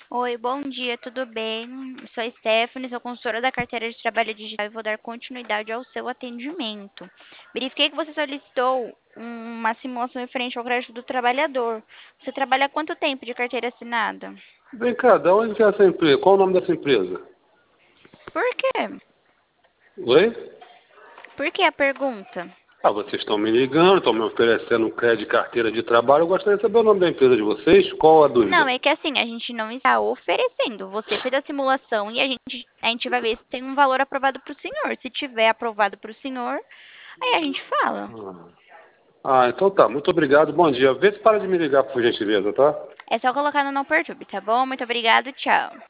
Oi, bom dia, tudo bem? Sou a Stephanie, sou consultora da carteira de trabalho digital e vou dar continuidade ao seu atendimento. Verifiquei que você solicitou uma simulação referente ao crédito do trabalhador. Você trabalha há quanto tempo de carteira assinada? Vem cá, de onde que é essa empresa? Qual o nome dessa empresa? Por quê? Oi? Por que a pergunta? Ah, vocês estão me ligando, estão me oferecendo um crédito de carteira de trabalho. Eu gostaria de saber o nome da empresa de vocês. Qual a Não, dúvida? é que assim, a gente não está oferecendo. Você fez a simulação e a gente vai ver se tem um valor aprovado para o senhor. Se tiver aprovado para o senhor, aí a gente fala. Então tá. Muito obrigado. Bom dia. Vê se para de me ligar, por gentileza, tá? É só colocar no Não Perturbe, tá bom? Muito obrigada, tchau.